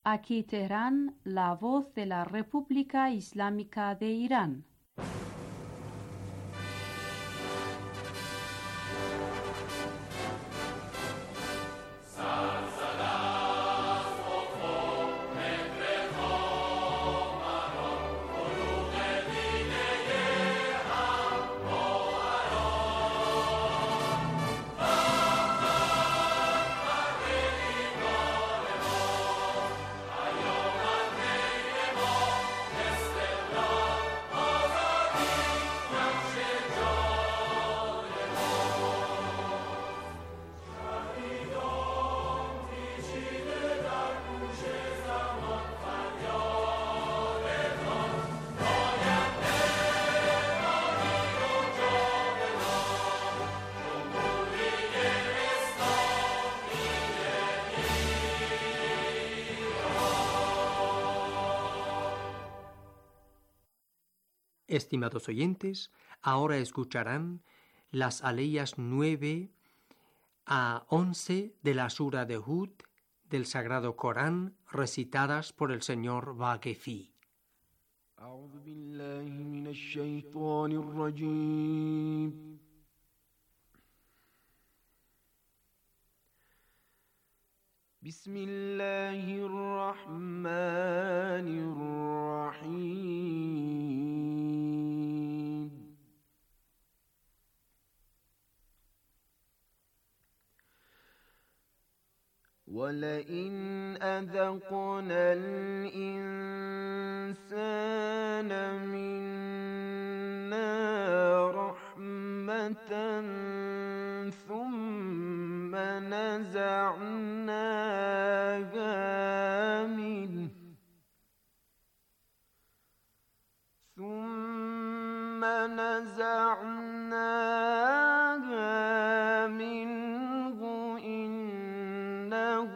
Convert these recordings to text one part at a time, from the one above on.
Aquí Teherán, la voz de la República Islámica de Irán. Estimados oyentes, ahora escucharán las aleyas 9 a 11 de la Sura de Hud del Sagrado Corán, recitadas por el señor Vaquefi. أعوذ بالله من الشيطان الرجيم. بسم الله الرحمن الرحيم. ولئن أذقنا الإنسان منا رحمة ثم نزعناها منه إنه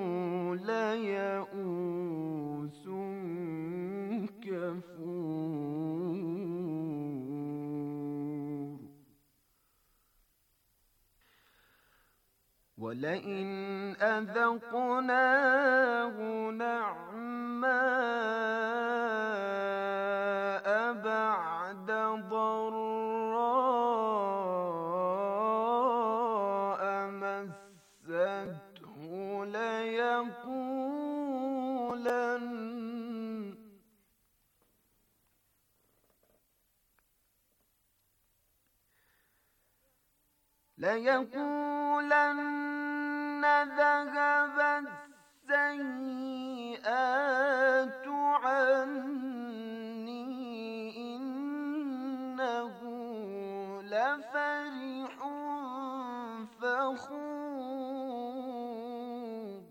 ليئوس كفور. ولئن أذقناه نعماء بعد ضراء مسته ليقولن ذهب السيئات عني إنه لفرح فخور.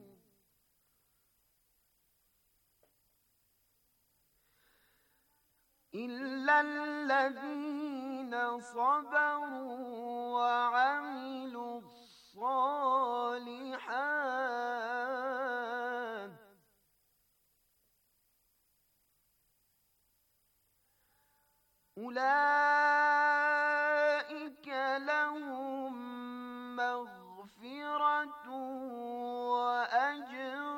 إلا الذين صبروا وعملوا الصالحات أولئك لهم مغفرة وأجر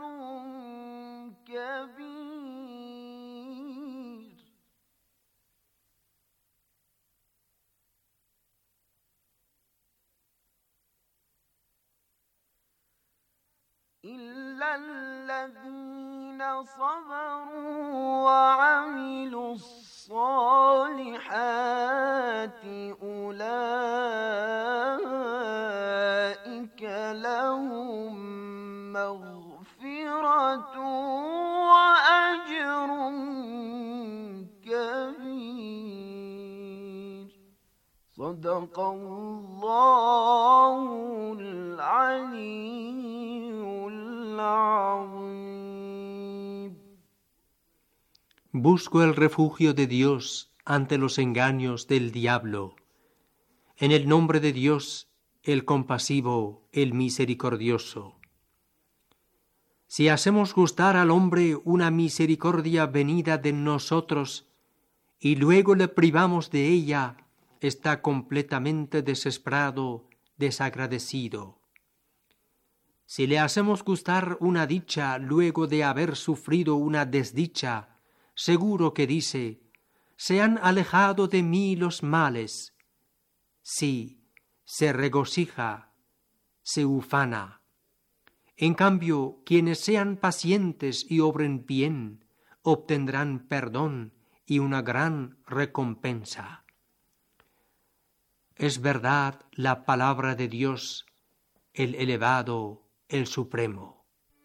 كبير. إلا الذين صبروا وعملوا الصالحات أولئك لهم مغفرة وأجر كبير. صدق الله العلي العظيم. Busco el refugio de Dios ante los engaños del diablo. En el nombre de Dios, el compasivo, el misericordioso. Si hacemos gustar al hombre una misericordia venida de nosotros y luego le privamos de ella, está completamente desesperado, desagradecido. Si le hacemos gustar una dicha luego de haber sufrido una desdicha, seguro que dice: se han alejado de mí los males. Sí, se regocija, se ufana. En cambio, quienes sean pacientes y obren bien, obtendrán perdón y una gran recompensa. Es verdad la palabra de Dios, el elevado, el supremo.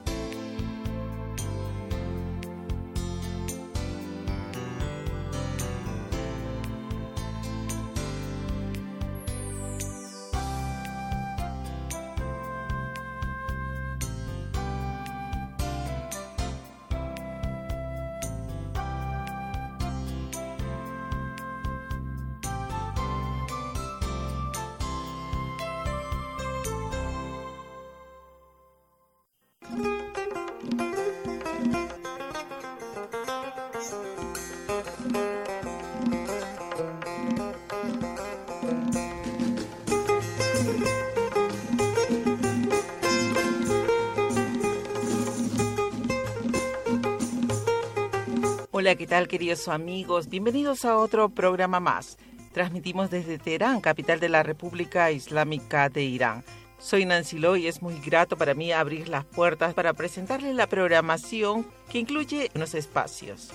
Hola, ¿qué tal, queridos amigos? Bienvenidos a otro programa más. Transmitimos desde Teherán, capital de la República Islámica de Irán. Soy Nancy Lo y es muy grato para mí abrir las puertas para presentarles la programación que incluye unos espacios.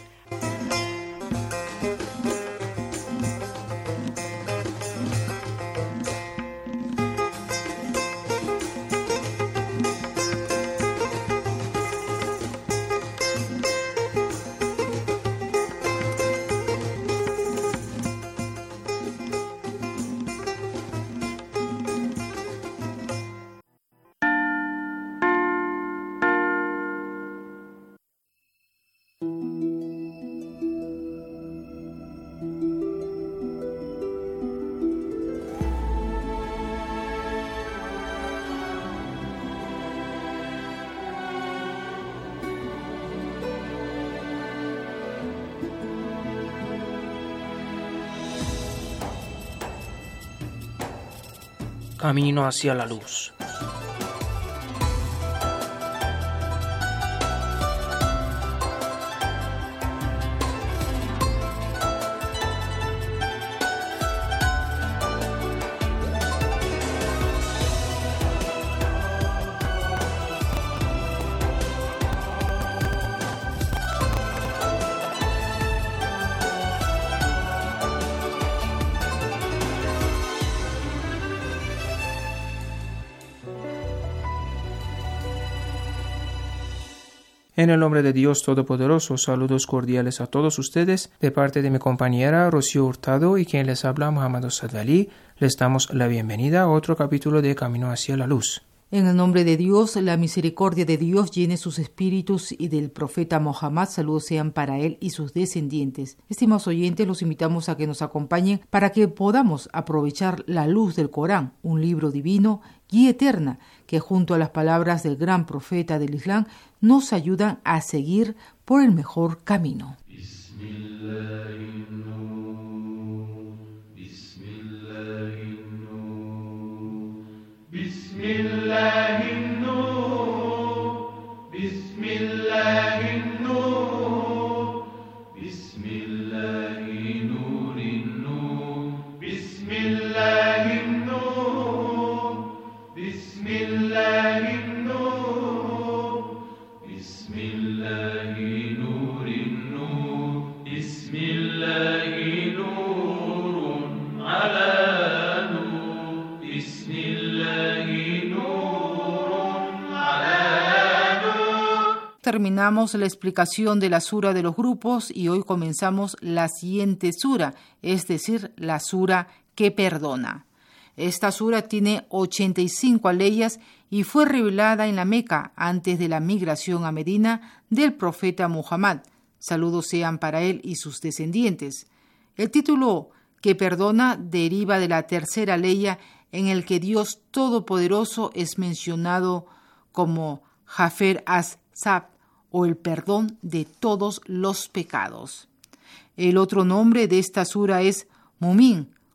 Camino hacia la luz. En el nombre de Dios Todopoderoso, saludos cordiales a todos ustedes, de parte de mi compañera Rocío Hurtado y quien les habla, Muhammad Sadali. Les damos la bienvenida a otro capítulo de Camino hacia la Luz. En el nombre de Dios, la misericordia de Dios llene sus espíritus y del profeta Mohammed, saludos sean para él y sus descendientes. Estimados oyentes, los invitamos a que nos acompañen para que podamos aprovechar la luz del Corán, un libro divino, guía eterna, que junto a las palabras del gran profeta del Islam nos ayudan a seguir por el mejor camino. Terminamos la explicación de la sura de los grupos y hoy comenzamos la siguiente sura, es decir, la sura que perdona. Esta sura tiene 85 aleyas y fue revelada en la Meca antes de la migración a Medina del profeta Muhammad. Saludos sean para él y sus descendientes. El título que perdona deriva de la tercera aleya en el que Dios Todopoderoso es mencionado como Jafer as-Sab, o el perdón de todos los pecados. El otro nombre de esta sura es Mumin,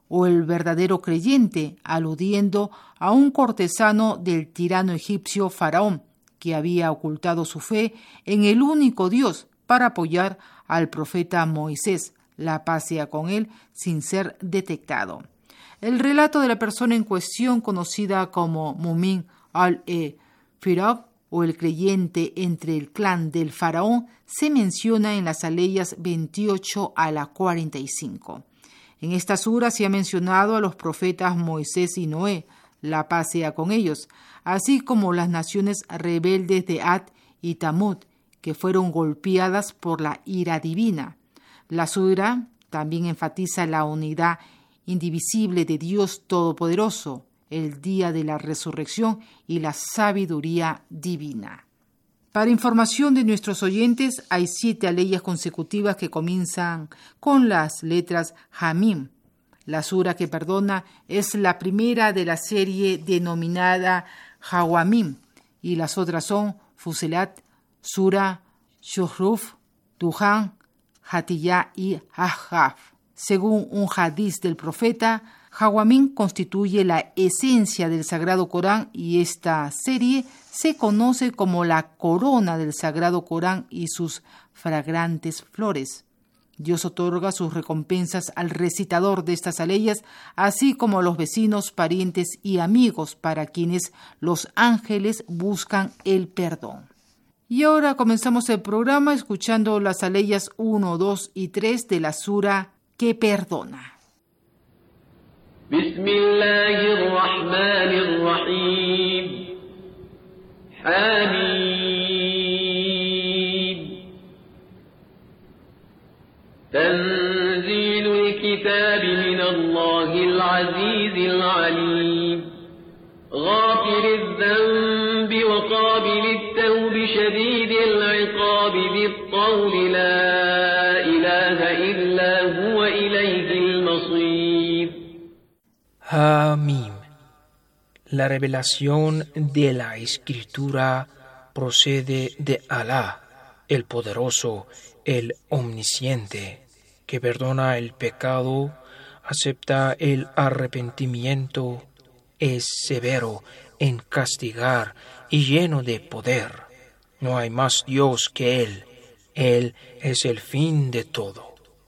o el verdadero creyente, aludiendo a un cortesano del tirano egipcio Faraón, que había ocultado su fe en el único Dios para apoyar al profeta Moisés, la paz sea con él, sin ser detectado. El relato de la persona en cuestión, conocida como Mumin al-Firaq, o el creyente entre el clan del faraón, se menciona en las aleyas 28 a la 45. En esta sura se ha mencionado a los profetas Moisés y Noé, la paz sea con ellos, así como las naciones rebeldes de Ad y Tamud, que fueron golpeadas por la ira divina. La sura también enfatiza la unidad indivisible de Dios Todopoderoso, el día de la resurrección y la sabiduría divina. Para información de nuestros oyentes, hay 7 aleyas consecutivas que comienzan con las letras Hamim. La sura que perdona es la primera de la serie denominada Hawamim, y las otras son Fusilat, Sura, Shuhruf, Duhan, Hatiyá y Ahqaf. Según un hadiz del profeta, Hawamim constituye la esencia del Sagrado Corán y esta serie se conoce como la corona del Sagrado Corán y sus fragrantes flores. Dios otorga sus recompensas al recitador de estas aleyas, así como a los vecinos, parientes y amigos para quienes los ángeles buscan el perdón. Y ahora comenzamos el programa escuchando las aleyas 1, 2 y 3 de la sura que perdona. Bismillahirrahmanirrahim. Hamim. Tanzilul kitabi minallahil azizil alim. Ghafiriz dhanbi wa qabilit tawbi shadidil iqabi bit-tawli la ilaha illa huwa ilayhil masir. Hamim. La revelación de la Escritura procede de Alá, el Poderoso, el Omnisciente, que perdona el pecado, acepta el arrepentimiento, es severo en castigar y lleno de poder. No hay más Dios que Él. Él es el fin de todo.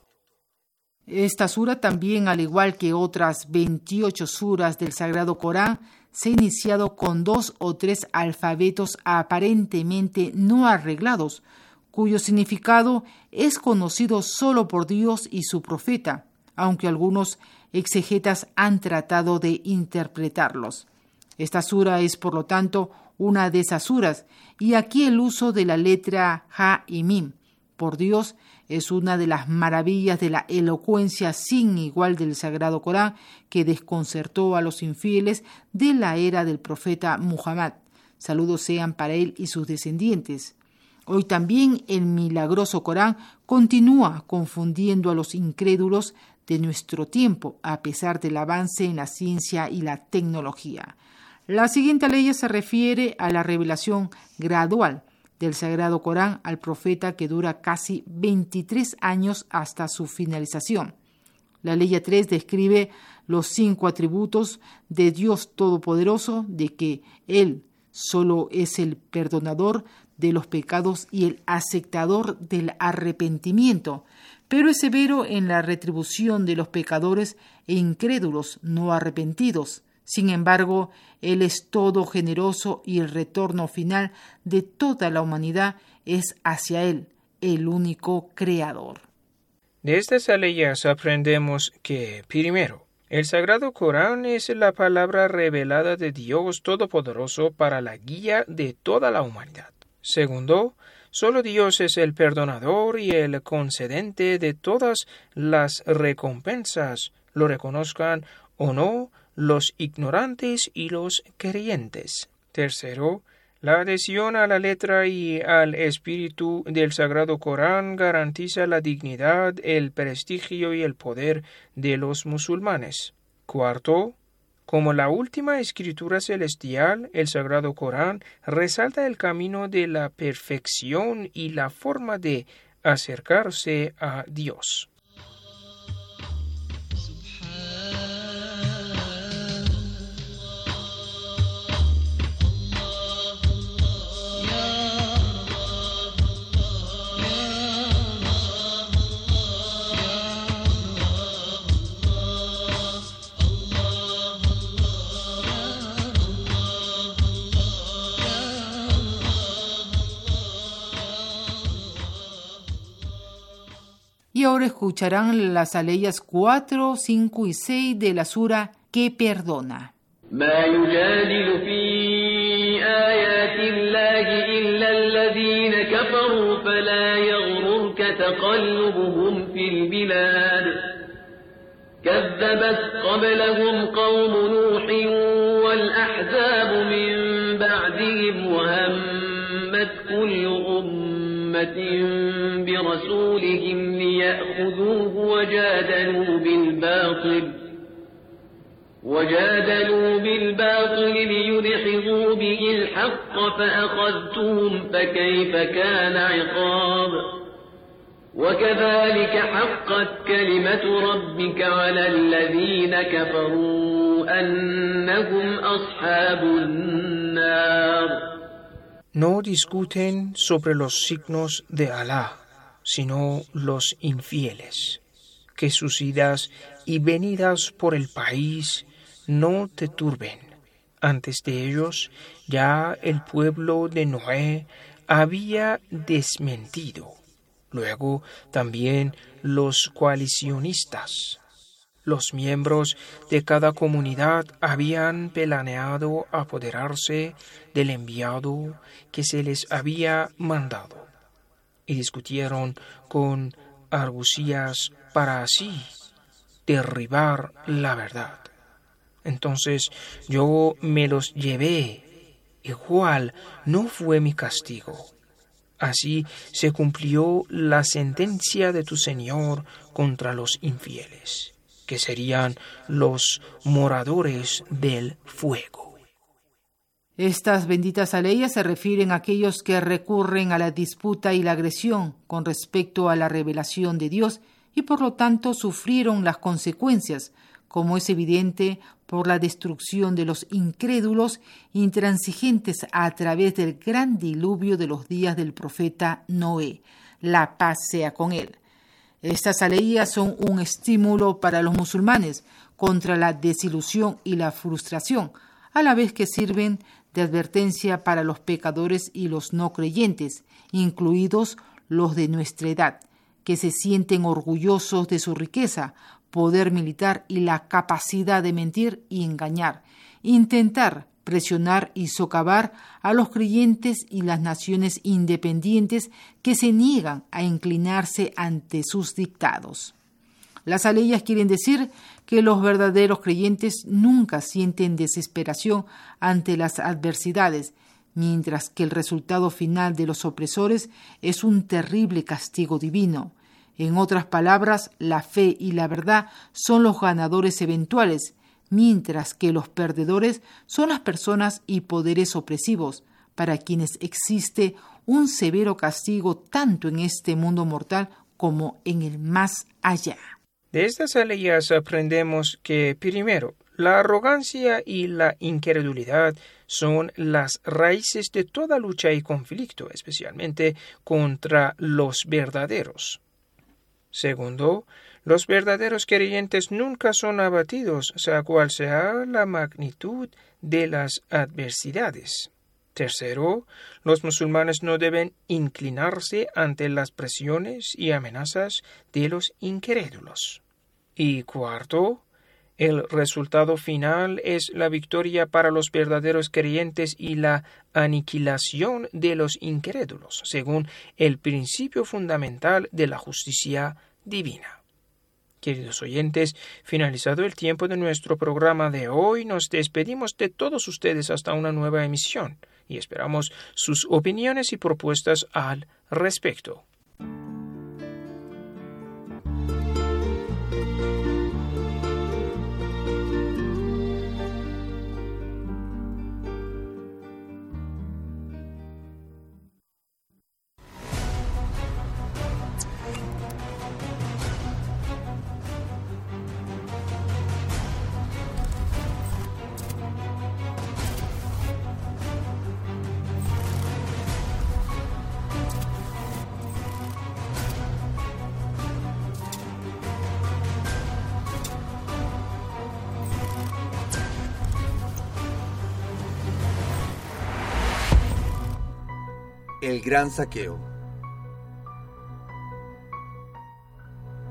Esta sura también, al igual que otras 28 suras del Sagrado Corán, se ha iniciado con 2 o 3 alfabetos aparentemente no arreglados, cuyo significado es conocido solo por Dios y su profeta, aunque algunos exegetas han tratado de interpretarlos. Esta sura es, por lo tanto, una de esas suras, y aquí el uso de la letra Ha y Mim, por Dios, es una de las maravillas de la elocuencia sin igual del Sagrado Corán que desconcertó a los infieles de la era del profeta Muhammad. Saludos sean para él y sus descendientes. Hoy también el milagroso Corán continúa confundiendo a los incrédulos de nuestro tiempo, a pesar del avance en la ciencia y la tecnología. La siguiente ley se refiere a la revelación gradual del Sagrado Corán al profeta, que dura casi 23 años hasta su finalización. La ley 3 describe los 5 atributos de Dios Todopoderoso, de que Él solo es el perdonador de los pecados y el aceptador del arrepentimiento, pero es severo en la retribución de los pecadores e incrédulos no arrepentidos. Sin embargo, Él es todo generoso y el retorno final de toda la humanidad es hacia Él, el único Creador. De estas aleyas aprendemos que, primero, el Sagrado Corán es la palabra revelada de Dios Todopoderoso para la guía de toda la humanidad. Segundo, solo Dios es el perdonador y el concedente de todas las recompensas, lo reconozcan o no los ignorantes y los creyentes. Tercero, la adhesión a la letra y al espíritu del Sagrado Corán garantiza la dignidad, el prestigio y el poder de los musulmanes. Cuarto, como la última escritura celestial, el Sagrado Corán resalta el camino de la perfección y la forma de acercarse a Dios. ahora escucharán las aleyas 4, 5 y 6 de la sura que perdona. ما يجادل في آيات الله إلا الذين كفروا فلا يغررك تقلبهم في البلاد كذبت قبلهم قوم نوح والأحزاب من بعدهم وهمت كل أمة برسولهم ليأخذوه وجادلوا بالباطل ليدحضوا به الحق فأخذتهم فكيف كان عقاب وكذلك حقت كلمة ربك على الذين كفروا أنهم أصحاب النار. No discuten sobre los signos de Alá, sino los infieles. Que sus idas y venidas por el país no te turben. Antes de ellos, ya el pueblo de Noé había desmentido. Luego también los coalicionistas. Los miembros de cada comunidad habían planeado apoderarse del enviado que se les había mandado y discutieron con argucias para así derribar la verdad. Entonces yo me los llevé, igual no fue mi castigo. Así se cumplió la sentencia de tu Señor contra los infieles, que serían los moradores del fuego. Estas benditas aleyas se refieren a aquellos que recurren a la disputa y la agresión con respecto a la revelación de Dios y por lo tanto sufrieron las consecuencias, como es evidente por la destrucción de los incrédulos intransigentes a través del gran diluvio de los días del profeta Noé. La paz sea con él. Estas aleyas son un estímulo para los musulmanes contra la desilusión y la frustración, a la vez que sirven de advertencia para los pecadores y los no creyentes, incluidos los de nuestra edad, que se sienten orgullosos de su riqueza, poder militar y la capacidad de mentir y engañar, intentar presionar y socavar a los creyentes y las naciones independientes que se niegan a inclinarse ante sus dictados. Las aleyas quieren decir que los verdaderos creyentes nunca sienten desesperación ante las adversidades, mientras que el resultado final de los opresores es un terrible castigo divino. En otras palabras, la fe y la verdad son los ganadores eventuales, mientras que los perdedores son las personas y poderes opresivos, para quienes existe un severo castigo tanto en este mundo mortal como en el más allá. De estas aleyas aprendemos que, primero, la arrogancia y la incredulidad son las raíces de toda lucha y conflicto, especialmente contra los verdaderos. Segundo, los verdaderos creyentes nunca son abatidos, sea cual sea la magnitud de las adversidades. Tercero, los musulmanes no deben inclinarse ante las presiones y amenazas de los incrédulos. Y cuarto, el resultado final es la victoria para los verdaderos creyentes y la aniquilación de los incrédulos, según el principio fundamental de la justicia divina. Queridos oyentes, finalizado el tiempo de nuestro programa de hoy, nos despedimos de todos ustedes hasta una nueva emisión y esperamos sus opiniones y propuestas al respecto. El gran saqueo.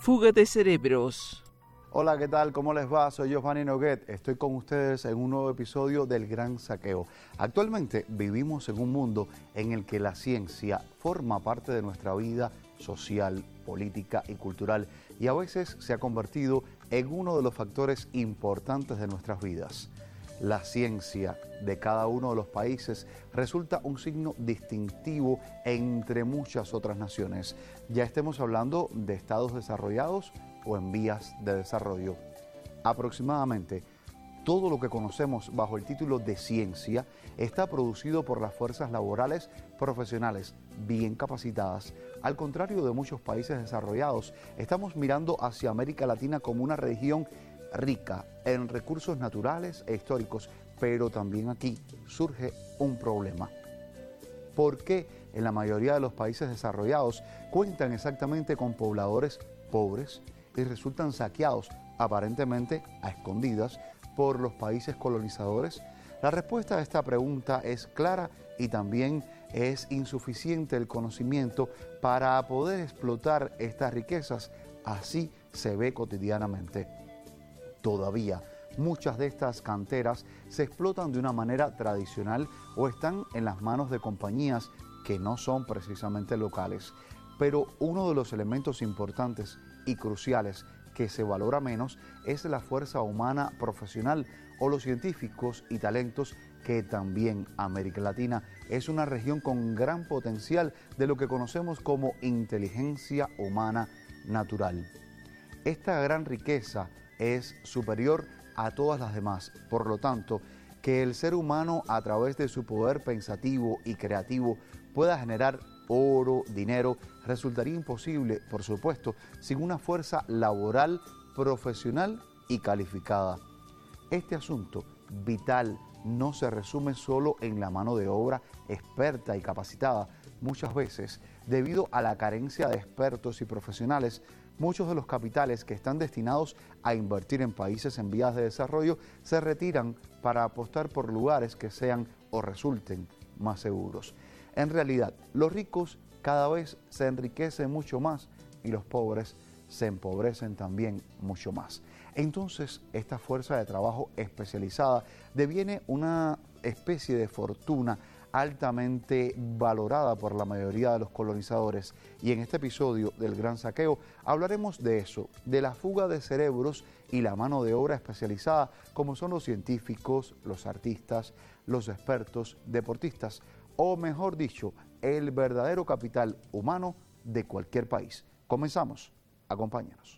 Fuga de cerebros. Hola, ¿qué tal? ¿Cómo les va? Soy Giovanni Noguet. Estoy con ustedes en un nuevo episodio del Gran Saqueo. Actualmente vivimos en un mundo en el que la ciencia forma parte de nuestra vida social, política y cultural, y a veces se ha convertido en uno de los factores importantes de nuestras vidas. La ciencia de cada uno de los países resulta un signo distintivo entre muchas otras naciones, ya estemos hablando de estados desarrollados o en vías de desarrollo. Aproximadamente todo lo que conocemos bajo el título de ciencia está producido por las fuerzas laborales profesionales bien capacitadas. Al contrario de muchos países desarrollados, estamos mirando hacia América Latina como una región rica en recursos naturales e históricos, pero también aquí surge un problema. ¿Por qué en la mayoría de los países desarrollados cuentan exactamente con pobladores pobres y resultan saqueados aparentemente a escondidas por los países colonizadores? La respuesta a esta pregunta es clara y también es insuficiente el conocimiento para poder explotar estas riquezas. Así se ve cotidianamente. Todavía muchas de estas canteras se explotan de una manera tradicional o están en las manos de compañías que no son precisamente locales. Pero uno de los elementos importantes y cruciales que se valora menos es la fuerza humana profesional o los científicos y talentos, que también América Latina es una región con gran potencial de lo que conocemos como inteligencia humana natural. Esta gran riqueza es superior a todas las demás, por lo tanto, que el ser humano a través de su poder pensativo y creativo pueda generar oro, dinero, resultaría imposible, por supuesto, sin una fuerza laboral, profesional y calificada. Este asunto vital no se resume solo en la mano de obra experta y capacitada. Muchas veces, debido a la carencia de expertos y profesionales, muchos de los capitales que están destinados a invertir en países en vías de desarrollo se retiran para apostar por lugares que sean o resulten más seguros. En realidad, los ricos cada vez se enriquecen mucho más y los pobres se empobrecen también mucho más. Entonces, esta fuerza de trabajo especializada deviene una especie de fortuna altamente valorada por la mayoría de los colonizadores. Y en este episodio del Gran Saqueo hablaremos de eso, de la fuga de cerebros y la mano de obra especializada, como son los científicos, los artistas, los expertos, deportistas, o mejor dicho, el verdadero capital humano de cualquier país. Comenzamos. Acompáñanos.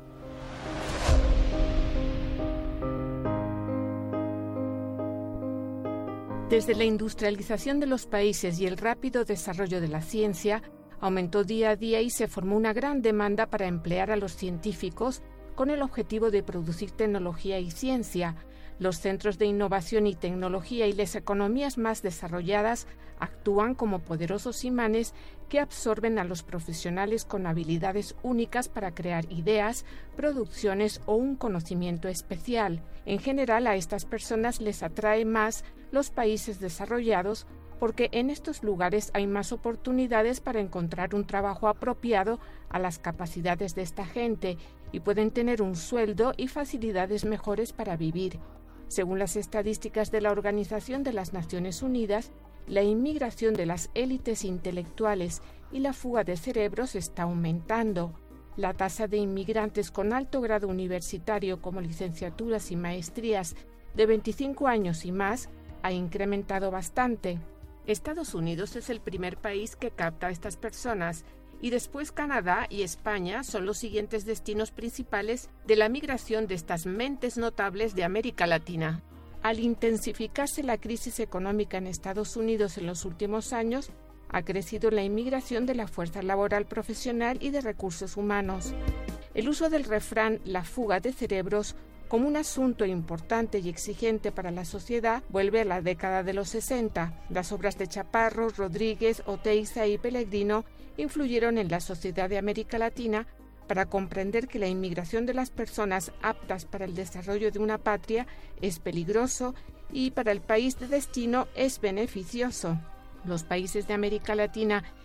Desde la industrialización de los países y el rápido desarrollo de la ciencia, aumentó día a día y se formó una gran demanda para emplear a los científicos con el objetivo de producir tecnología y ciencia. Los centros de innovación y tecnología y las economías más desarrolladas actúan como poderosos imanes que absorben a los profesionales con habilidades únicas para crear ideas, producciones o un conocimiento especial. En general, a estas personas les atrae más los países desarrollados porque en estos lugares hay más oportunidades para encontrar un trabajo apropiado a las capacidades de esta gente y pueden tener un sueldo y facilidades mejores para vivir. Según las estadísticas de la Organización de las Naciones Unidas, la inmigración de las élites intelectuales y la fuga de cerebros está aumentando. La tasa de inmigrantes con alto grado universitario, como licenciaturas y maestrías de 25 años y más, ha incrementado bastante. Estados Unidos es el primer país que capta a estas personas y después Canadá y España son los siguientes destinos principales de la migración de estas mentes notables de América Latina. Al intensificarse la crisis económica en Estados Unidos en los últimos años, ha crecido la inmigración de la fuerza laboral profesional y de recursos humanos. El uso del refrán «la fuga de cerebros» como un asunto importante y exigente para la sociedad vuelve a la década de los 60. Las obras de Chaparro, Rodríguez, Oteiza y Pellegrino influyeron en la sociedad de América Latina para comprender que la inmigración de las personas aptas para el desarrollo de una patria es peligroso y para el país de destino es beneficioso. Los países de América Latina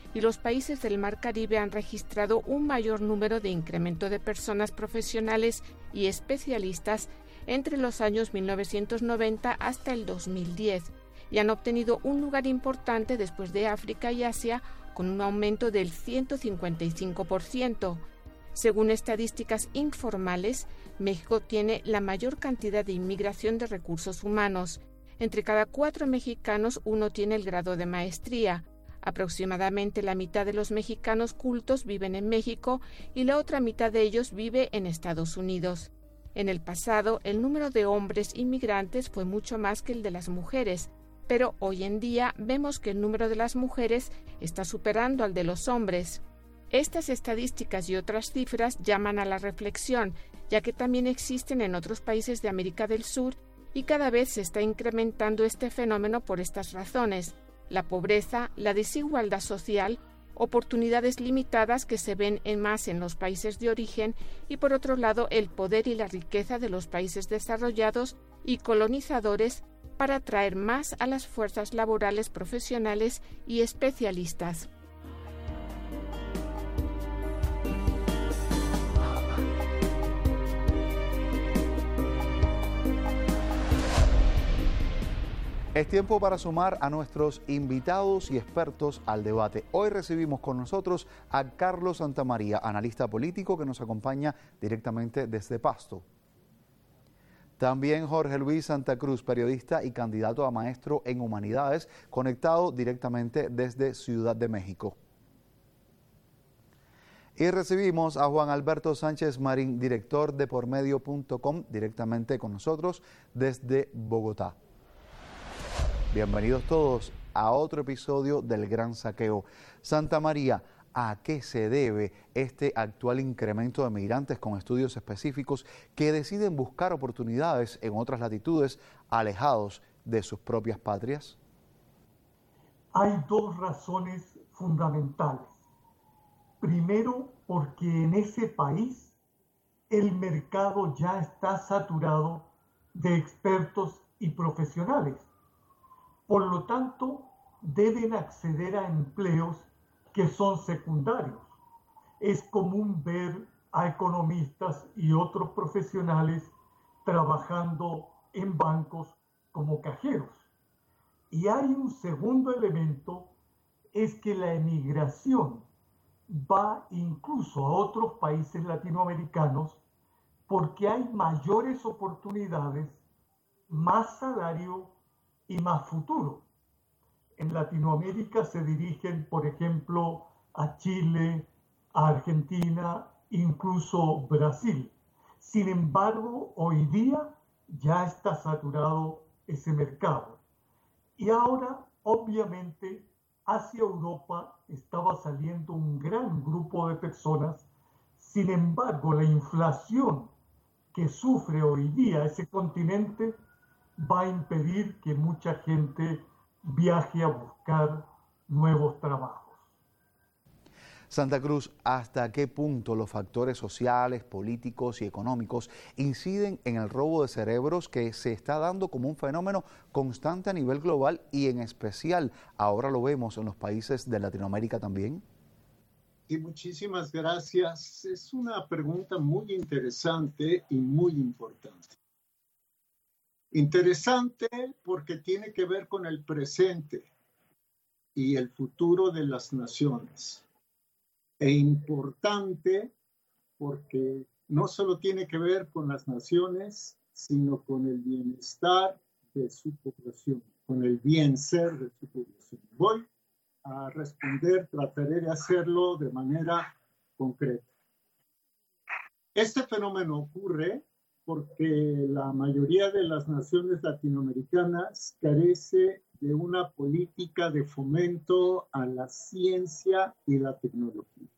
y los países del Mar Caribe han registrado un mayor número de incremento de personas profesionales y especialistas entre los años 1990 hasta el 2010 y han obtenido un lugar importante después de África y Asia con un aumento del 155%. Según estadísticas informales, México tiene la mayor cantidad de inmigración de recursos humanos. Entre cada 4 mexicanos, 1 tiene el grado de maestría. Aproximadamente la mitad de los mexicanos cultos viven en México y la otra mitad de ellos vive en Estados Unidos. En el pasado, el número de hombres inmigrantes fue mucho más que el de las mujeres, pero hoy en día vemos que el número de las mujeres está superando al de los hombres. Estas estadísticas y otras cifras llaman a la reflexión, ya que también existen en otros países de América del Sur y cada vez se está incrementando este fenómeno por estas razones: la pobreza, la desigualdad social, oportunidades limitadas que se ven más en los países de origen y por otro lado el poder y la riqueza de los países desarrollados y colonizadores para atraer más a las fuerzas laborales profesionales y especialistas. Es tiempo para sumar a nuestros invitados y expertos al debate. Hoy recibimos con nosotros a Carlos Santamaría, analista político que nos acompaña directamente desde Pasto. También Jorge Luis Santa Cruz, periodista y candidato a maestro en Humanidades, conectado directamente desde Ciudad de México. Y recibimos a Juan Alberto Sánchez Marín, director de pormedio.com, directamente con nosotros desde Bogotá. Bienvenidos todos a otro episodio del Gran Saqueo. Santamaría, ¿a qué se debe este actual incremento de migrantes con estudios específicos que deciden buscar oportunidades en otras latitudes alejados de sus propias patrias? Hay 2 razones fundamentales. Primero, porque en ese país el mercado ya está saturado de expertos y profesionales. Por lo tanto, deben acceder a empleos que son secundarios. Es común ver a economistas y otros profesionales trabajando en bancos como cajeros. Y hay un segundo elemento, es que la emigración va incluso a otros países latinoamericanos porque hay mayores oportunidades, más salario y más futuro. En Latinoamérica se dirigen, por ejemplo, a Chile, a Argentina, incluso Brasil. Sin embargo, hoy día ya está saturado ese mercado. Y ahora, obviamente, hacia Europa estaba saliendo un gran grupo de personas. Sin embargo, la inflación que sufre hoy día ese continente va a impedir que mucha gente viaje a buscar nuevos trabajos. Santa Cruz, ¿hasta qué punto los factores sociales, políticos y económicos inciden en el robo de cerebros que se está dando como un fenómeno constante a nivel global y en especial ahora lo vemos en los países de Latinoamérica también? Y muchísimas gracias. Es una pregunta muy interesante y muy importante. Interesante porque tiene que ver con el presente y el futuro de las naciones. E importante porque no solo tiene que ver con las naciones, sino con el bienestar de su población, con el bien ser de su población. Voy a responder, trataré de hacerlo de manera concreta. Este fenómeno ocurre porque la mayoría de las naciones latinoamericanas carece de una política de fomento a la ciencia y la tecnología.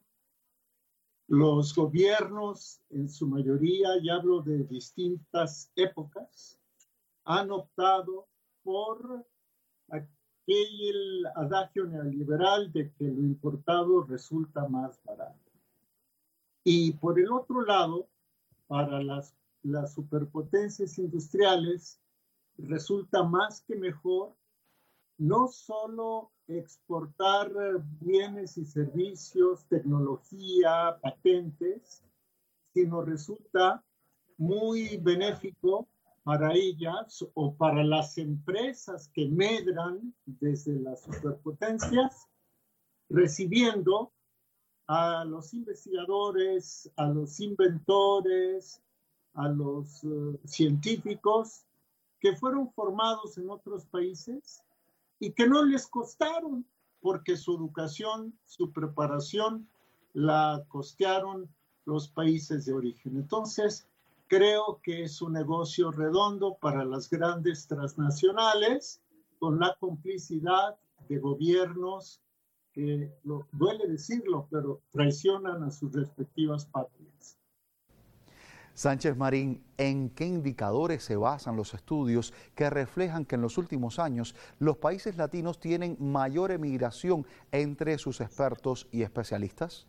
Los gobiernos, en su mayoría, y hablo de distintas épocas, han optado por aquel adagio neoliberal de que lo importado resulta más barato. Y por el otro lado, para las superpotencias industriales resulta más que mejor no solo exportar bienes y servicios, tecnología, patentes, sino resulta muy benéfico para ellas o para las empresas que medran desde las superpotencias, recibiendo a los investigadores, a los inventores, a los científicos que fueron formados en otros países y que no les costaron, porque su educación, su preparación la costearon los países de origen. Entonces, creo que es un negocio redondo para las grandes transnacionales, con la complicidad de gobiernos que, duele decirlo, pero traicionan a sus respectivas patrias. Sánchez Marín, ¿en qué indicadores se basan los estudios que reflejan que en los últimos años los países latinos tienen mayor emigración entre sus expertos y especialistas?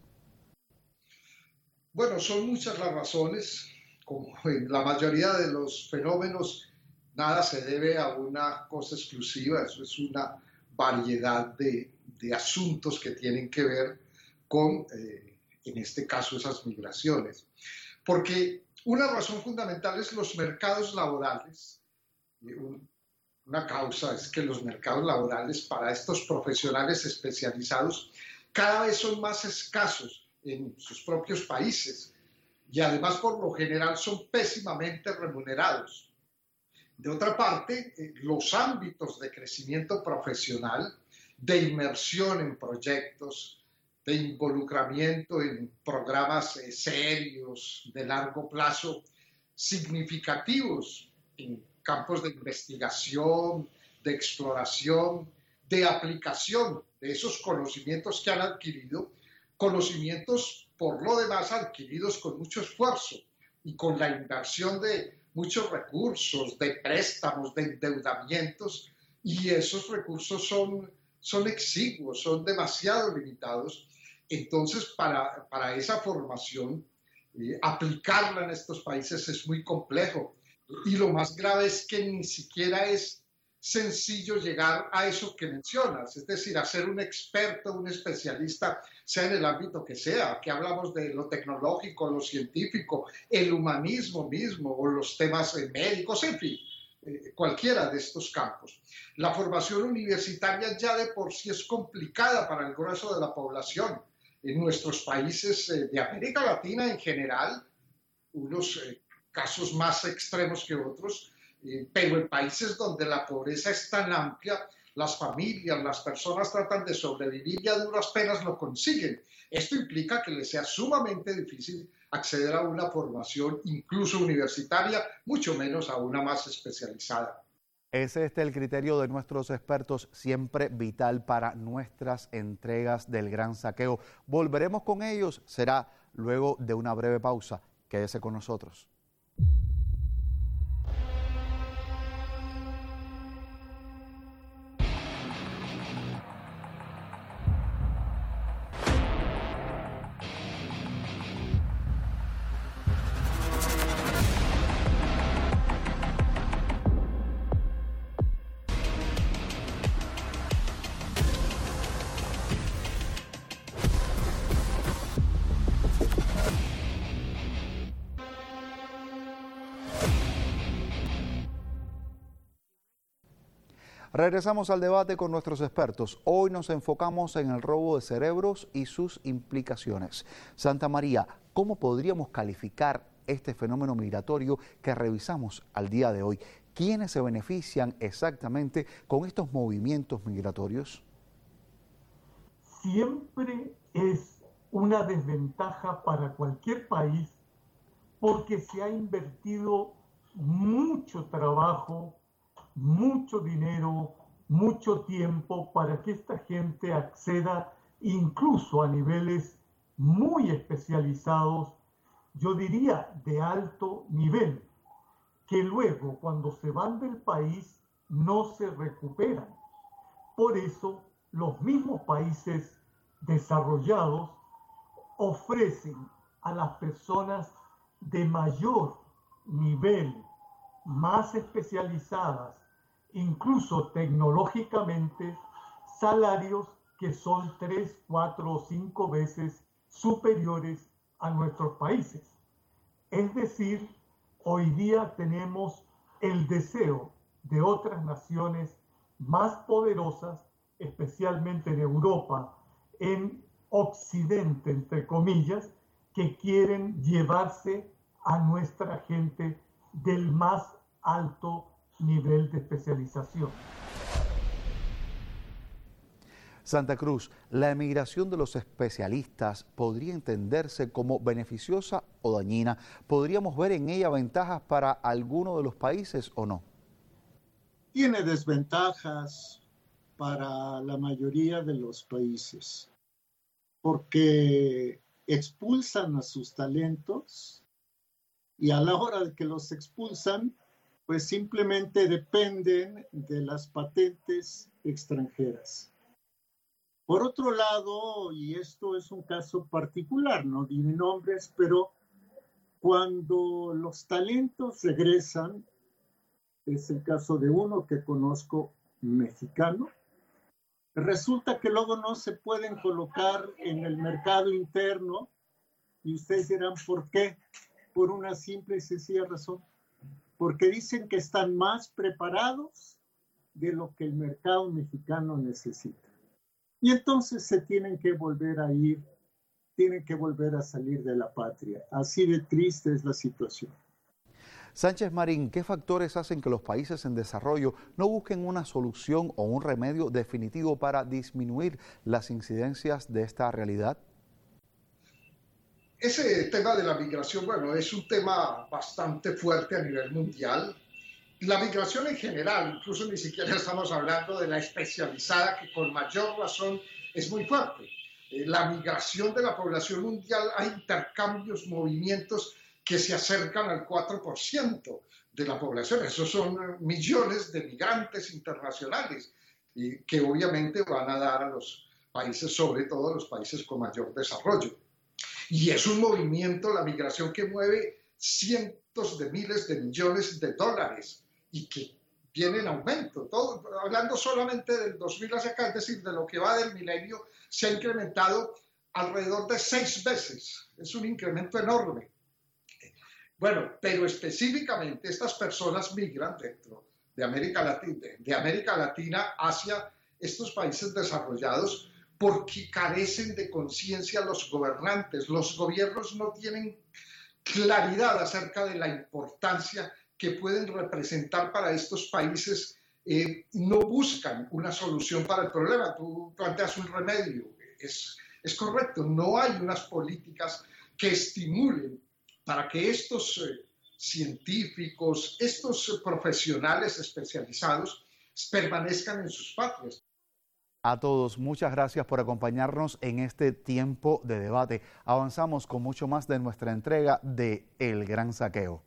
Bueno, son muchas las razones. Como en la mayoría de los fenómenos, nada se debe a una cosa exclusiva, eso es una variedad de asuntos que tienen que ver con, en este caso, esas migraciones. Porque una razón fundamental es los mercados laborales. Una causa es que los mercados laborales para estos profesionales especializados cada vez son más escasos en sus propios países y además por lo general son pésimamente remunerados. De otra parte, los ámbitos de crecimiento profesional, de inmersión en proyectos, de involucramiento en programas serios de largo plazo, significativos en campos de investigación, de exploración, de aplicación de esos conocimientos que han adquirido, conocimientos por lo demás adquiridos con mucho esfuerzo y con la inversión de muchos recursos, de préstamos, de endeudamientos, y esos recursos son exiguos, son demasiado limitados. Entonces, para esa formación, aplicarla en estos países es muy complejo. Y lo más grave es que ni siquiera es sencillo llegar a eso que mencionas, es decir, a ser un experto, un especialista, sea en el ámbito que sea. Aquí hablamos de lo tecnológico, lo científico, el humanismo mismo o los temas médicos, en fin, cualquiera de estos campos. La formación universitaria ya de por sí es complicada para el grueso de la población. En nuestros países de América Latina en general, unos casos más extremos que otros, pero en países donde la pobreza es tan amplia, las familias, las personas tratan de sobrevivir y a duras penas lo consiguen. Esto implica que les sea sumamente difícil acceder a una formación, incluso universitaria, mucho menos a una más especializada. Es este el criterio de nuestros expertos, siempre vital para nuestras entregas del Gran Saqueo. Volveremos con ellos, será luego de una breve pausa. Quédese con nosotros. Regresamos al debate con nuestros expertos. Hoy nos enfocamos en el robo de cerebros y sus implicaciones. Santa María, ¿cómo podríamos calificar este fenómeno migratorio que revisamos al día de hoy? ¿Quiénes se benefician exactamente con estos movimientos migratorios? Siempre es una desventaja para cualquier país porque se ha invertido mucho trabajo, mucho dinero, mucho tiempo para que esta gente acceda incluso a niveles muy especializados, yo diría de alto nivel, que luego cuando se van del país no se recuperan. Por eso los mismos países desarrollados ofrecen a las personas de mayor nivel, más especializadas, incluso tecnológicamente, salarios que son 3, 4 o 5 veces superiores a nuestros países. Es decir, hoy día tenemos el deseo de otras naciones más poderosas, especialmente en Europa, en Occidente, entre comillas, que quieren llevarse a nuestra gente del más alto nivel de especialización. Santa Cruz, ¿la emigración de los especialistas podría entenderse como beneficiosa o dañina? ¿Podríamos ver en ella ventajas para alguno de los países o no? Tiene desventajas para la mayoría de los países, porque expulsan a sus talentos y a la hora de que los expulsan, pues simplemente dependen de las patentes extranjeras. Por otro lado, y esto es un caso particular, no diré nombres, pero cuando los talentos regresan, es el caso de uno que conozco mexicano, resulta que luego no se pueden colocar en el mercado interno y ustedes dirán, ¿por qué? Por una simple y sencilla razón, porque dicen que están más preparados de lo que el mercado mexicano necesita. Y entonces se tienen que volver a ir, tienen que volver a salir de la patria. Así de triste es la situación. Sánchez Marín, ¿qué factores hacen que los países en desarrollo no busquen una solución o un remedio definitivo para disminuir las incidencias de esta realidad? Ese tema de la migración, bueno, es un tema bastante fuerte a nivel mundial. La migración en general, incluso ni siquiera estamos hablando de la especializada, que con mayor razón es muy fuerte. La migración de la población mundial, hay intercambios, movimientos que se acercan al 4% de la población. Esos son millones de migrantes internacionales y que obviamente van a dar a los países, sobre todo a los países con mayor desarrollo. Y es un movimiento, la migración, que mueve cientos de miles de millones de dólares y que viene en aumento. Todo, hablando solamente del 2000 hacia acá, es decir, de lo que va del milenio, se ha incrementado alrededor de 6 veces. Es un incremento enorme. Bueno, pero específicamente estas personas migran dentro de América Latina hacia estos países desarrollados porque carecen de conciencia los gobernantes. Los gobiernos no tienen claridad acerca de la importancia que pueden representar para estos países, no buscan una solución para el problema. Tú planteas un remedio, es correcto, no hay unas políticas que estimulen para que estos científicos, estos profesionales especializados permanezcan en sus patrias. A todos, muchas gracias por acompañarnos en este tiempo de debate. Avanzamos con mucho más de nuestra entrega de El Gran Saqueo.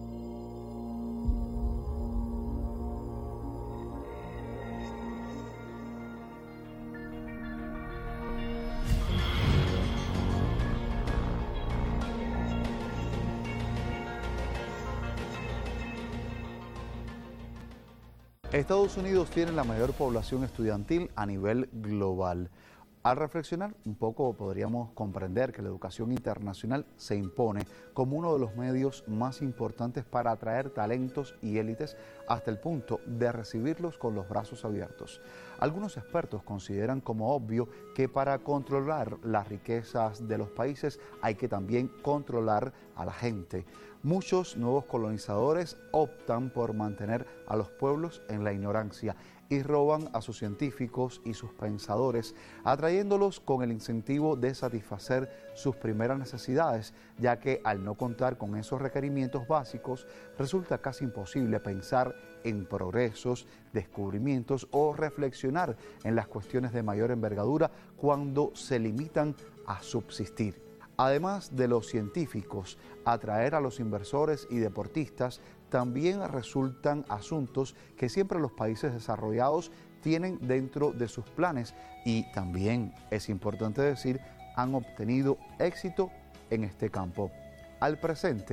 Estados Unidos tiene la mayor población estudiantil a nivel global. Al reflexionar un poco podríamos comprender que la educación internacional se impone como uno de los medios más importantes para atraer talentos y élites hasta el punto de recibirlos con los brazos abiertos. Algunos expertos consideran como obvio que para controlar las riquezas de los países hay que también controlar a la gente. Muchos nuevos colonizadores optan por mantener a los pueblos en la ignorancia y roban a sus científicos y sus pensadores, atrayéndolos con el incentivo de satisfacer sus primeras necesidades, ya que al no contar con esos requerimientos básicos, resulta casi imposible pensar en progresos, descubrimientos o reflexionar en las cuestiones de mayor envergadura cuando se limitan a subsistir. Además de los científicos, atraer a los inversores y deportistas también resultan asuntos que siempre los países desarrollados tienen dentro de sus planes y también, es importante decir, han obtenido éxito en este campo. Al presente,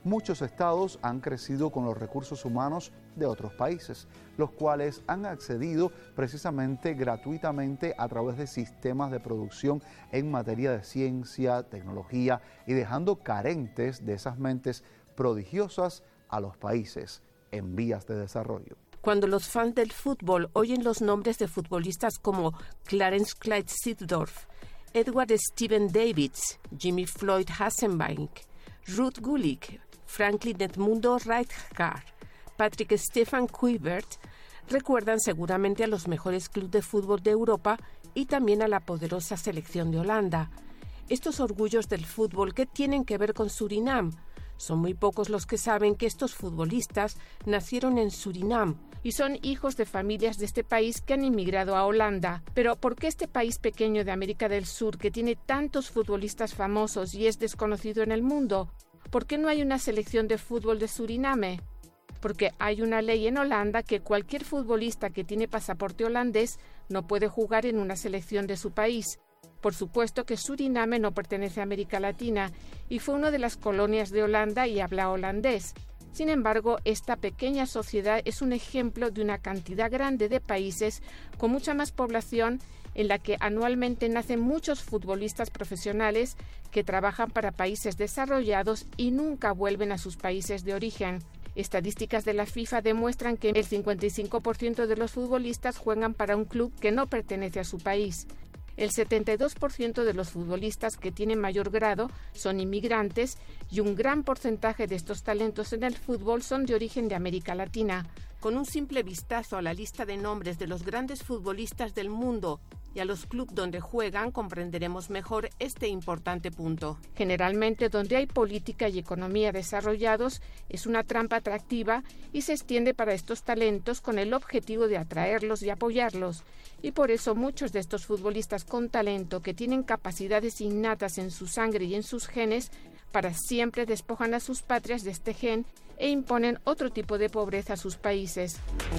Muchos estados han crecido con los recursos humanos de otros países, los cuales han accedido precisamente gratuitamente a través de sistemas de producción en materia de ciencia, tecnología y dejando carentes de esas mentes prodigiosas a los países en vías de desarrollo. Cuando los fans del fútbol oyen los nombres de futbolistas como Clarence Clyde Seedorf, Edward Steven Davids, Jimmy Floyd Hasselbank, Ruud Gullit, Franklin Edmundo Rijkaard, Patrick Stefan Kluivert, recuerdan seguramente a los mejores clubes de fútbol de Europa y también a la poderosa selección de Holanda. Estos orgullos del fútbol, ¿qué tienen que ver con Surinam? Son muy pocos los que saben que estos futbolistas nacieron en Surinam y son hijos de familias de este país que han inmigrado a Holanda. Pero ¿por qué este país pequeño de América del Sur, que tiene tantos futbolistas famosos y es desconocido en el mundo? ¿Por qué no hay una selección de fútbol de Suriname? Porque hay una ley en Holanda que cualquier futbolista que tiene pasaporte holandés no puede jugar en una selección de su país. Por supuesto que Suriname no pertenece a América Latina y fue una de las colonias de Holanda y habla holandés. Sin embargo, esta pequeña sociedad es un ejemplo de una cantidad grande de países con mucha más población en la que anualmente nacen muchos futbolistas profesionales que trabajan para países desarrollados y nunca vuelven a sus países de origen. Estadísticas de la FIFA demuestran que el 55% de los futbolistas juegan para un club que no pertenece a su país. El 72% de los futbolistas que tienen mayor grado son inmigrantes y un gran porcentaje de estos talentos en el fútbol son de origen de América Latina. Con un simple vistazo a la lista de nombres de los grandes futbolistas del mundo y a los clubes donde juegan, comprenderemos mejor este importante punto. Generalmente, donde hay política y economía desarrollados, es una trampa atractiva y se extiende para estos talentos con el objetivo de atraerlos y apoyarlos. Y por eso muchos de estos futbolistas con talento, que tienen capacidades innatas en su sangre y en sus genes, para siempre despojan a sus patrias de este gen e imponen otro tipo de pobreza a sus países.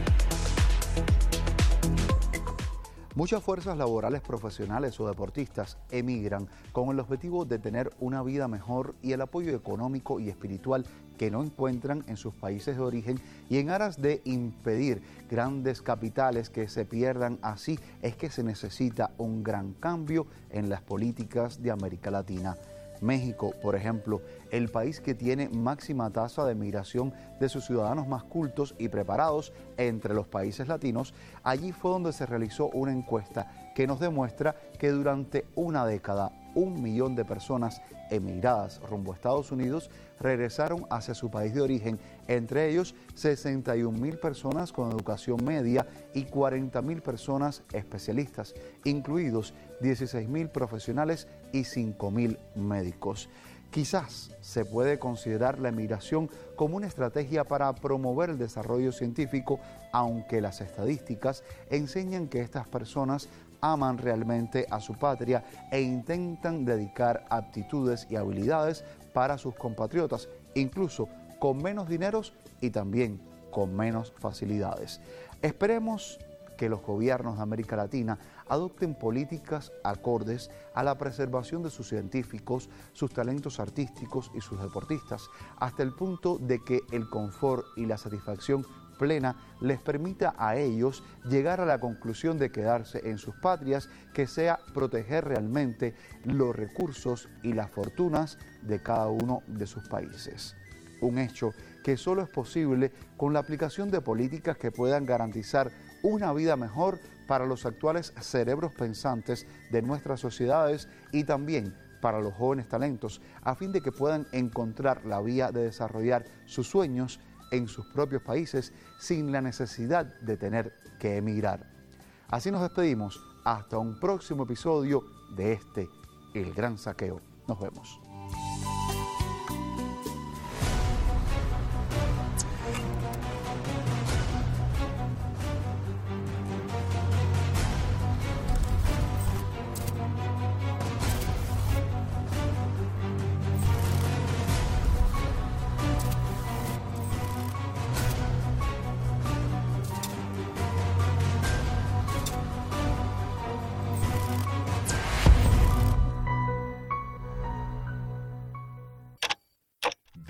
Muchas fuerzas laborales profesionales o deportistas emigran con el objetivo de tener una vida mejor y el apoyo económico y espiritual que no encuentran en sus países de origen, y en aras de impedir grandes capitales que se pierdan así es que se necesita un gran cambio en las políticas de América Latina. México, por ejemplo, el país que tiene máxima tasa de migración de sus ciudadanos más cultos y preparados entre los países latinos, allí fue donde se realizó una encuesta que nos demuestra que durante una década 1 millón de personas emigradas rumbo a Estados Unidos regresaron hacia su país de origen, entre ellos 61.000 personas con educación media y 40.000 personas especialistas, incluidos 16.000 profesionales y 5.000 médicos. Quizás se puede considerar la emigración como una estrategia para promover el desarrollo científico, aunque las estadísticas enseñan que estas personas aman realmente a su patria e intentan dedicar aptitudes y habilidades para sus compatriotas, incluso con menos dineros y también con menos facilidades. Esperemos que los gobiernos de América Latina adopten políticas acordes a la preservación de sus científicos, sus talentos artísticos y sus deportistas, hasta el punto de que el confort y la satisfacción plena les permita a ellos llegar a la conclusión de quedarse en sus patrias, que sea proteger realmente los recursos y las fortunas de cada uno de sus países. Un hecho que solo es posible con la aplicación de políticas que puedan garantizar una vida mejor para los actuales cerebros pensantes de nuestras sociedades y también para los jóvenes talentos, a fin de que puedan encontrar la vía de desarrollar sus sueños en sus propios países sin la necesidad de tener que emigrar. Así nos despedimos hasta un próximo episodio de El Gran Saqueo. Nos vemos.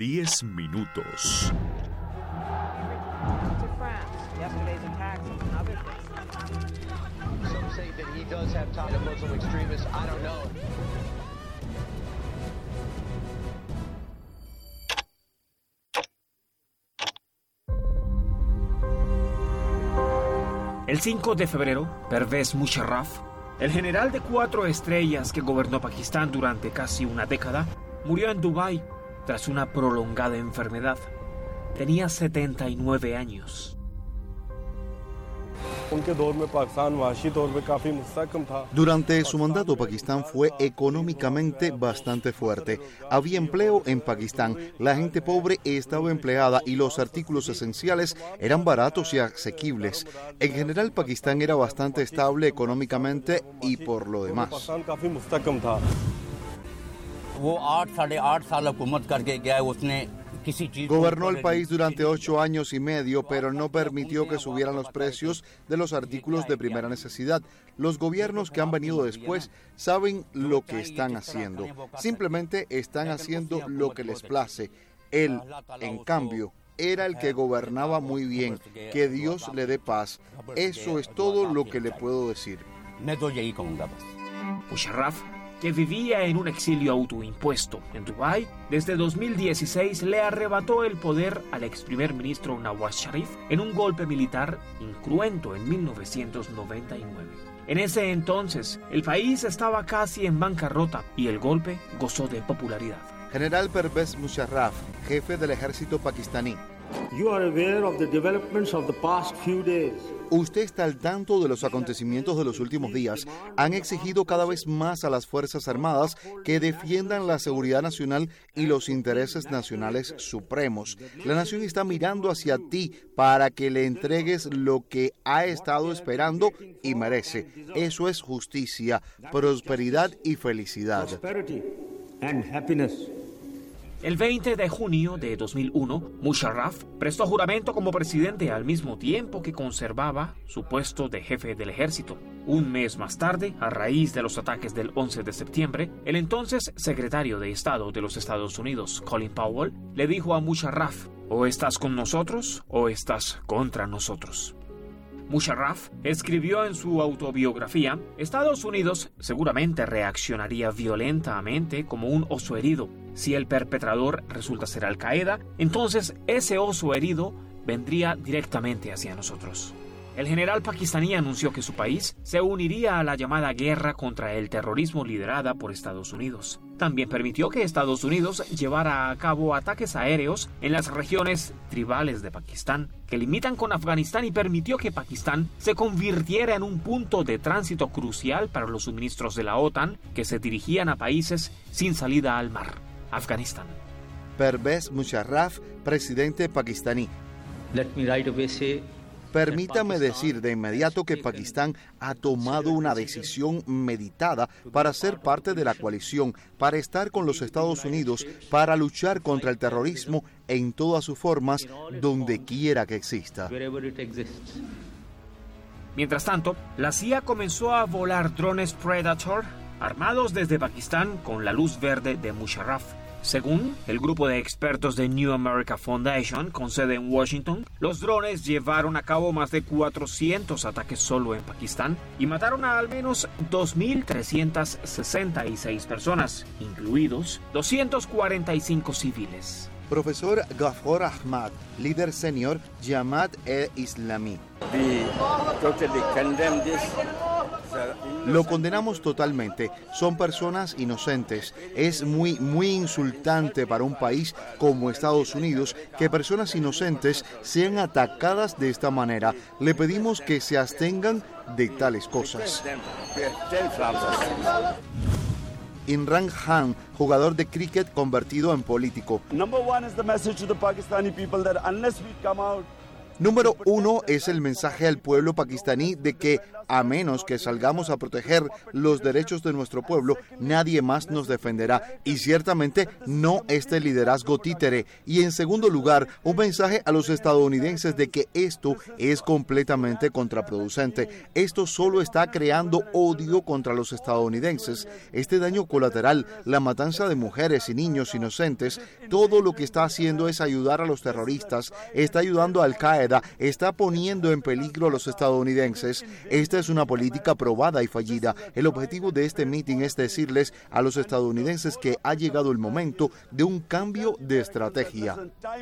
10 minutos. El 5 de febrero, Pervez Musharraf, el general de 4 estrellas que gobernó Pakistán durante casi una década, murió en Dubái tras una prolongada enfermedad. Tenía 79 años. Durante su mandato, Pakistán fue económicamente bastante fuerte. Había empleo en Pakistán, la gente pobre estaba empleada y los artículos esenciales eran baratos y asequibles. En general, Pakistán era bastante estable económicamente y por lo demás. Gobernó el país durante 8 años y medio, pero no permitió que subieran los precios de los artículos de primera necesidad. Los gobiernos que han venido después saben lo que están haciendo. Simplemente están haciendo lo que les place. Él, en cambio, era el que gobernaba muy bien. Que Dios le dé paz. Eso es todo lo que le puedo decir. Musharraf, que vivía en un exilio autoimpuesto en Dubái, desde 2016 le arrebató el poder al ex primer ministro Nawaz Sharif en un golpe militar incruento en 1999. En ese entonces, el país estaba casi en bancarrota y el golpe gozó de popularidad. General Pervez Musharraf, jefe del ejército pakistaní. Usted está al tanto de los acontecimientos de los últimos días. Han exigido cada vez más a las Fuerzas Armadas que defiendan la seguridad nacional y los intereses nacionales supremos. La nación está mirando hacia ti para que le entregues lo que ha estado esperando y merece. Eso es justicia, prosperidad y felicidad. El 20 de junio de 2001, Musharraf prestó juramento como presidente al mismo tiempo que conservaba su puesto de jefe del ejército. Un mes más tarde, a raíz de los ataques del 11 de septiembre, el entonces secretario de Estado de los Estados Unidos, Colin Powell, le dijo a Musharraf: o estás con nosotros o estás contra nosotros. Musharraf escribió en su autobiografía: Estados Unidos seguramente reaccionaría violentamente como un oso herido. Si el perpetrador resulta ser Al-Qaeda, entonces ese oso herido vendría directamente hacia nosotros. El general pakistaní anunció que su país se uniría a la llamada guerra contra el terrorismo liderada por Estados Unidos. También permitió que Estados Unidos llevara a cabo ataques aéreos en las regiones tribales de Pakistán, que limitan con Afganistán, y permitió que Pakistán se convirtiera en un punto de tránsito crucial para los suministros de la OTAN que se dirigían a países sin salida al mar. Afganistán. Pervez Musharraf, presidente pakistaní. Permítame decir de inmediato que Pakistán ha tomado una decisión meditada para ser parte de la coalición, para estar con los Estados Unidos, para luchar contra el terrorismo en todas sus formas, donde quiera que exista. Mientras tanto, la CIA comenzó a volar drones Predator armados desde Pakistán con la luz verde de Musharraf. Según el grupo de expertos de New America Foundation, con sede en Washington, los drones llevaron a cabo más de 400 ataques solo en Pakistán y mataron a al menos 2.366 personas, incluidos 245 civiles. Profesor Ghaffar Ahmad, líder senior Jamaat-e-Islami. Lo condenamos totalmente. Son personas inocentes. Es muy insultante para un país como Estados Unidos que personas inocentes sean atacadas de esta manera. Le pedimos que se abstengan de tales cosas. Imran Khan, jugador de cricket convertido en político. Número 1 es el mensaje al pueblo pakistaní de que a menos que salgamos a proteger los derechos de nuestro pueblo, nadie más nos defenderá. Y ciertamente no este liderazgo títere. Y en segundo lugar, un mensaje a los estadounidenses de que esto es completamente contraproducente. Esto solo está creando odio contra los estadounidenses. Este daño colateral, la matanza de mujeres y niños inocentes, todo lo que está haciendo es ayudar a los terroristas, está ayudando a Al-Qaeda, está poniendo en peligro a los estadounidenses. Esta es una política probada y fallida. El objetivo de este meeting es decirles a los estadounidenses que ha llegado el momento de un cambio de estrategia.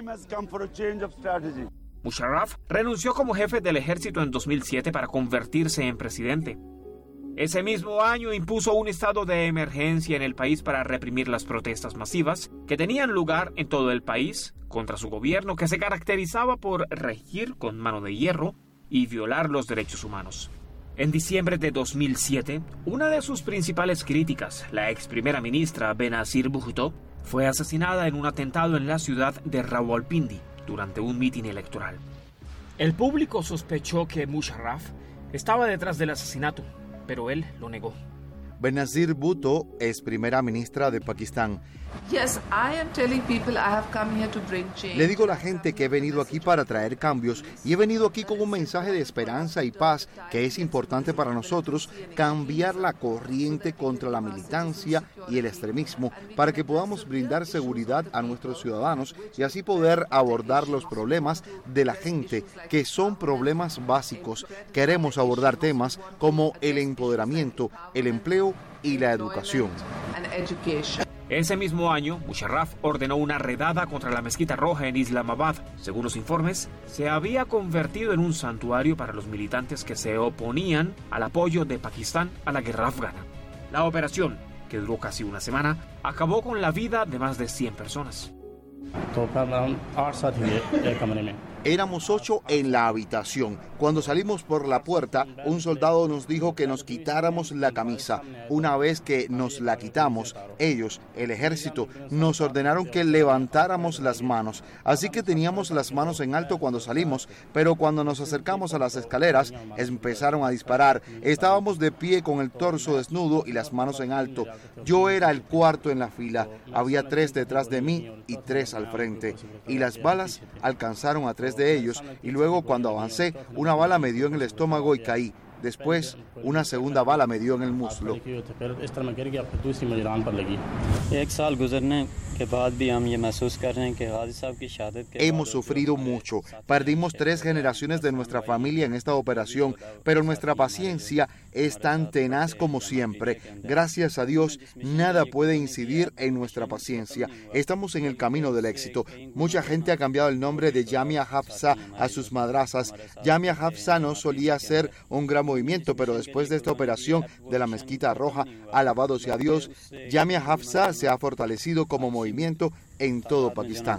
Musharraf renunció como jefe del ejército en 2007 para convertirse en presidente. Ese mismo año impuso un estado de emergencia en el país para reprimir las protestas masivas que tenían lugar en todo el país contra su gobierno, que se caracterizaba por regir con mano de hierro y violar los derechos humanos. En diciembre de 2007, una de sus principales críticas, la ex primera ministra Benazir Bhutto, fue asesinada en un atentado en la ciudad de Rawalpindi durante un mitin electoral. El público sospechó que Musharraf estaba detrás del asesinato, pero él lo negó. Benazir Bhutto es primera ministra de Pakistán. Le digo a la gente que he venido aquí para traer cambios y he venido aquí con un mensaje de esperanza y paz que es importante para nosotros cambiar la corriente contra la militancia y el extremismo para que podamos brindar seguridad a nuestros ciudadanos y así poder abordar los problemas de la gente, que son problemas básicos. Queremos abordar temas como el empoderamiento, el empleo y la educación. Ese mismo año, Musharraf ordenó una redada contra la Mezquita Roja en Islamabad. Según los informes, se había convertido en un santuario para los militantes que se oponían al apoyo de Pakistán a la guerra afgana. La operación, que duró casi una semana, acabó con la vida de más de 100 personas. Éramos 8 en la habitación. Cuando salimos por la puerta, un soldado nos dijo que nos quitáramos la camisa. Una vez que nos la quitamos, ellos, el ejército, nos ordenaron que levantáramos las manos. Así que teníamos las manos en alto cuando salimos, pero cuando nos acercamos a las escaleras, empezaron a disparar. Estábamos de pie con el torso desnudo y las manos en alto. Yo era el cuarto en la fila. Había 3 detrás de mí y 3 al frente. Y las balas alcanzaron a 3 de ellos y luego cuando avancé una bala me dio en el estómago y caí. Después una segunda bala me dio en el muslo. Hemos sufrido mucho. Perdimos 3 generaciones de nuestra familia en esta operación, pero nuestra paciencia es tan tenaz como siempre. Gracias a Dios, nada puede incidir en nuestra paciencia. Estamos en el camino del éxito. Mucha gente ha cambiado el nombre de Jamia Hafsa a sus madrazas. Jamia Hafsa no solía ser un gran movimiento, pero después de esta operación de la Mezquita Roja, alabado sea Dios, Jamia Hafsa se ha fortalecido como movimiento en todo Pakistán.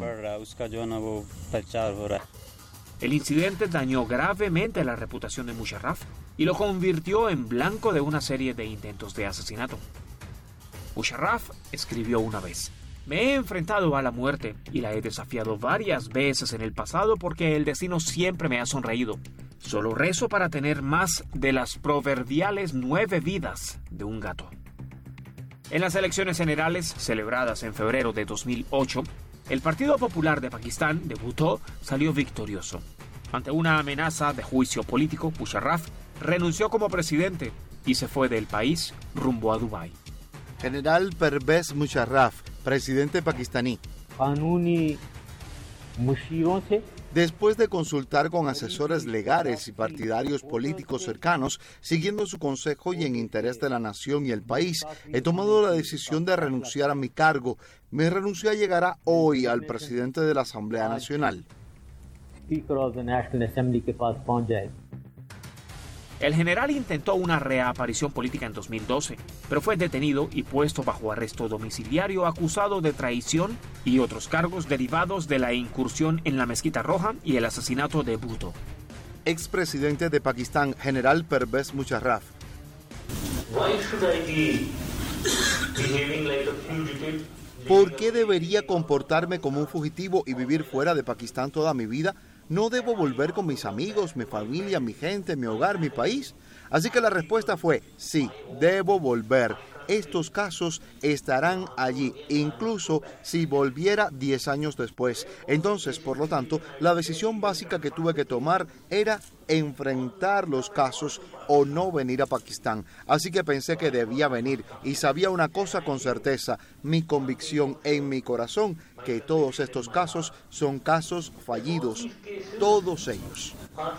El incidente dañó gravemente la reputación de Musharraf y lo convirtió en blanco de una serie de intentos de asesinato. Musharraf escribió una vez: "Me he enfrentado a la muerte y la he desafiado varias veces en el pasado porque el destino siempre me ha sonreído. Solo rezo para tener más de las proverbiales 9 vidas de un gato". En las elecciones generales celebradas en febrero de 2008, el Partido Popular de Pakistán de Bhutto salió victorioso. Ante una amenaza de juicio político, Musharraf renunció como presidente y se fue del país rumbo a Dubái. General Pervez Musharraf, presidente pakistaní. Después de consultar con asesores legales y partidarios políticos cercanos, siguiendo su consejo y en interés de la nación y el país, he tomado la decisión de renunciar a mi cargo. Mi renuncia llegará hoy al presidente de la Asamblea Nacional. El general intentó una reaparición política en 2012, pero fue detenido y puesto bajo arresto domiciliario acusado de traición y otros cargos derivados de la incursión en la Mezquita Roja y el asesinato de Bhutto. Expresidente de Pakistán, General Pervez Musharraf. ¿Por qué debería comportarme como un fugitivo y vivir fuera de Pakistán toda mi vida? ¿No debo volver con mis amigos, mi familia, mi gente, mi hogar, mi país? Así que la respuesta fue, sí, debo volver. Estos casos estarán allí, incluso si volviera 10 años después. Entonces, por lo tanto, la decisión básica que tuve que tomar era enfrentar los casos o no venir a Pakistán. Así que pensé que debía venir y sabía una cosa con certeza, mi convicción en mi corazón, que todos estos casos son casos fallidos, todos ellos.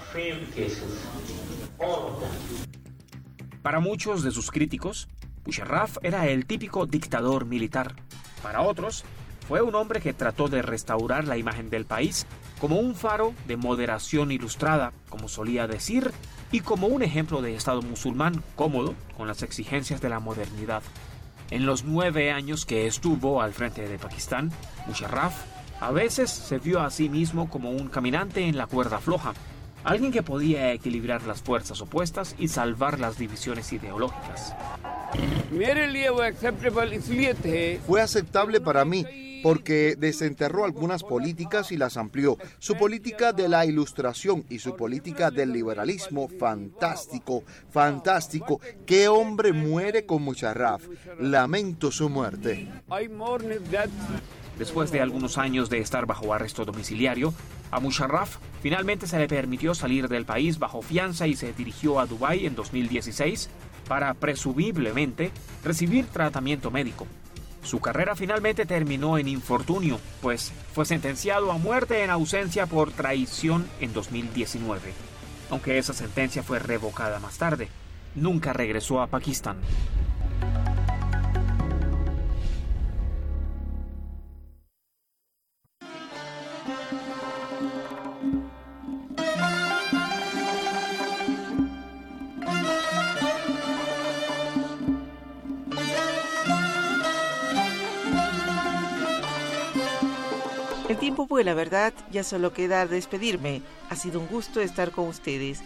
Para muchos de sus críticos, Musharraf era el típico dictador militar. Para otros, fue un hombre que trató de restaurar la imagen del país como un faro de moderación ilustrada, como solía decir, y como un ejemplo de Estado musulmán cómodo con las exigencias de la modernidad. En los 9 años que estuvo al frente de Pakistán, Musharraf a veces se vio a sí mismo como un caminante en la cuerda floja, alguien que podía equilibrar las fuerzas opuestas y salvar las divisiones ideológicas. Fue aceptable para mí porque desenterró algunas políticas y las amplió. Su política de la ilustración y su política del liberalismo, fantástico, fantástico. ¿Qué hombre muere con Musharraf? Lamento su muerte. Después de algunos años de estar bajo arresto domiciliario, a Musharraf finalmente se le permitió salir del país bajo fianza y se dirigió a Dubái en 2016 para presumiblemente recibir tratamiento médico. Su carrera finalmente terminó en infortunio, pues fue sentenciado a muerte en ausencia por traición en 2019. Aunque esa sentencia fue revocada más tarde, nunca regresó a Pakistán. El tiempo vuela, ¿verdad? Ya solo queda despedirme. Ha sido un gusto estar con ustedes.